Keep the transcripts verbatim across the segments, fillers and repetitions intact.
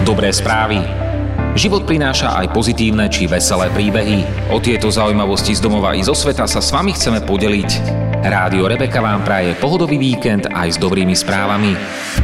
Dobré správy. Život prináša aj pozitívne či veselé príbehy. O tieto zaujímavosti z domova i zo sveta sa s vami chceme podeliť. Rádio Rebeka vám praje pohodový víkend aj s dobrými správami.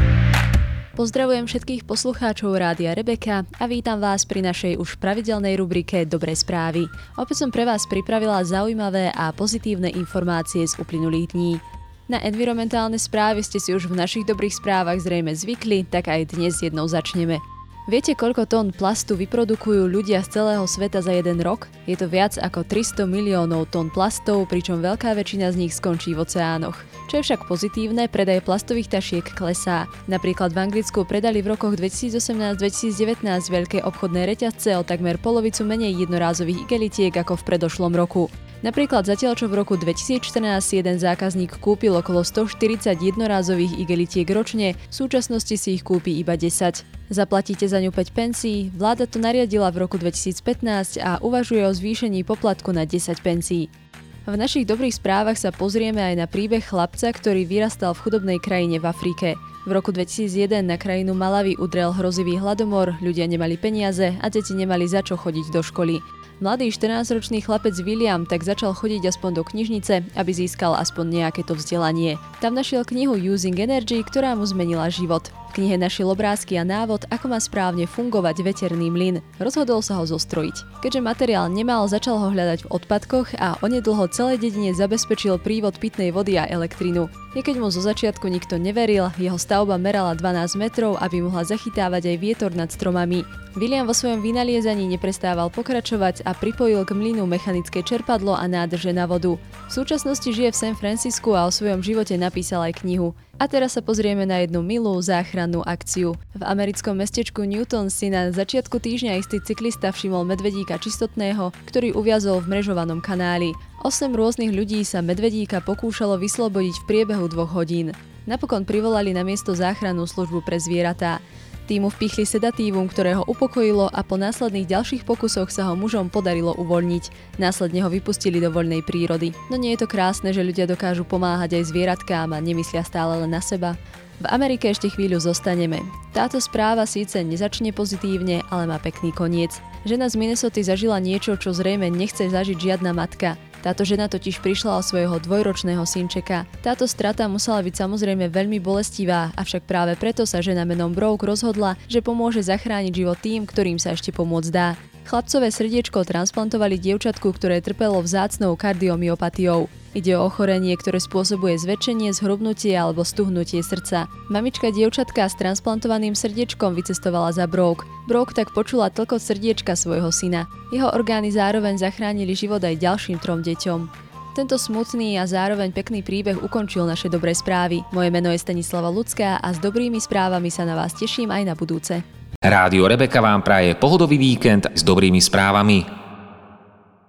Pozdravujem všetkých poslucháčov Rádia Rebeka a vítam vás pri našej už pravidelnej rubrike Dobré správy. Opäť som pre vás pripravila zaujímavé a pozitívne informácie z uplynulých dní. Na environmentálne správy ste si už v našich dobrých správach zrejme zvykli, tak aj dnes jednou začneme. Viete, koľko tón plastu vyprodukujú ľudia z celého sveta za jeden rok? Je to viac ako tristo miliónov tón plastov, pričom veľká väčšina z nich skončí v oceánoch. Čo je však pozitívne, predaj plastových tašiek klesá. Napríklad v Anglicku predali v rokoch dvetisícosemnásť dvetisícdevätnásť veľké obchodné reťazce o takmer polovicu menej jednorázových igelitiek ako v predošlom roku. Napríklad zatiaľ, čo v roku dvetisícštrnásť si jeden zákazník kúpil okolo stoštyridsať jednorázových igelitiek ročne, v súčasnosti si ich kúpi iba desať. Zaplatíte za ňu päť pencí, vláda to nariadila v roku dvetisícpätnásť a uvažuje o zvýšení poplatku na desať pencí. V našich dobrých správach sa pozrieme aj na príbeh chlapca, ktorý vyrastal v chudobnej krajine v Afrike. V roku dvetisícjeden na krajinu Malawi udrel hrozivý hladomor, ľudia nemali peniaze a deti nemali za čo chodiť do školy. Mladý štrnásťročný chlapec William tak začal chodiť aspoň do knižnice, aby získal aspoň nejaké to vzdelanie. Tam našiel knihu Using Energy, ktorá mu zmenila život. V knihe našiel obrázky a návod, ako má správne fungovať veterný mlyn. Rozhodol sa ho zostrojiť. Keďže materiál nemal, začal ho hľadať v odpadkoch a onedlho celej dedine zabezpečil prívod pitnej vody a elektrinu. I keď mu zo začiatku nikto neveril, jeho stavba merala dvanásť metrov, aby mohla zachytávať aj vietor nad stromami. William vo svojom vynaliezaní neprestával pokračovať a pripojil k mlynu mechanické čerpadlo a nádrže na vodu. V súčasnosti žije v San Francisku a o svojom živote napísal aj knihu. A teraz sa pozrieme na jednu milú záchrannú akciu. V americkom mestečku Newton si na začiatku týždňa istý cyklista všimol medvedíka čistotného, ktorý uviazol v mrežovanom kanáli. Osem rôznych ľudí sa medvedíka pokúšalo vyslobodiť v priebehu dvoch hodín. Napokon privolali na miesto záchrannú službu pre zvieratá. Týmu vpichli sedatívum, ktoré ho upokojilo a po následných ďalších pokusoch sa ho mužom podarilo uvoľniť. Následne ho vypustili do voľnej prírody. No nie je to krásne, že ľudia dokážu pomáhať aj zvieratkám a nemyslia stále len na seba? V Amerike ešte chvíľu zostaneme. Táto správa síce nezačne pozitívne, ale má pekný koniec. Žena z Minnesoty zažila niečo, čo zrejme nechce zažiť žiadna matka. Táto žena totiž prišla o svojho dvojročného synčeka. Táto strata musela byť samozrejme veľmi bolestivá, avšak práve preto sa žena menom Brooke rozhodla, že pomôže zachrániť život tým, ktorým sa ešte pomôcť dá. Chlapcové srdiečko transplantovali dievčatku, ktoré trpelo vzácnou kardiomyopatiou. Ide o ochorenie, ktoré spôsobuje zväčšenie, zhrubnutie alebo stuhnutie srdca. Mamička dievčatka s transplantovaným srdiečkom vycestovala za Brooke. Brooke tak počula tlkot srdiečka svojho syna. Jeho orgány zároveň zachránili život aj ďalším trom deťom. Tento smutný a zároveň pekný príbeh ukončil naše dobré správy. Moje meno je Stanislava Ľudská a s dobrými správami sa na vás teším aj na budúce. Rádio Rebeka vám praje pohodový víkend s dobrými správami.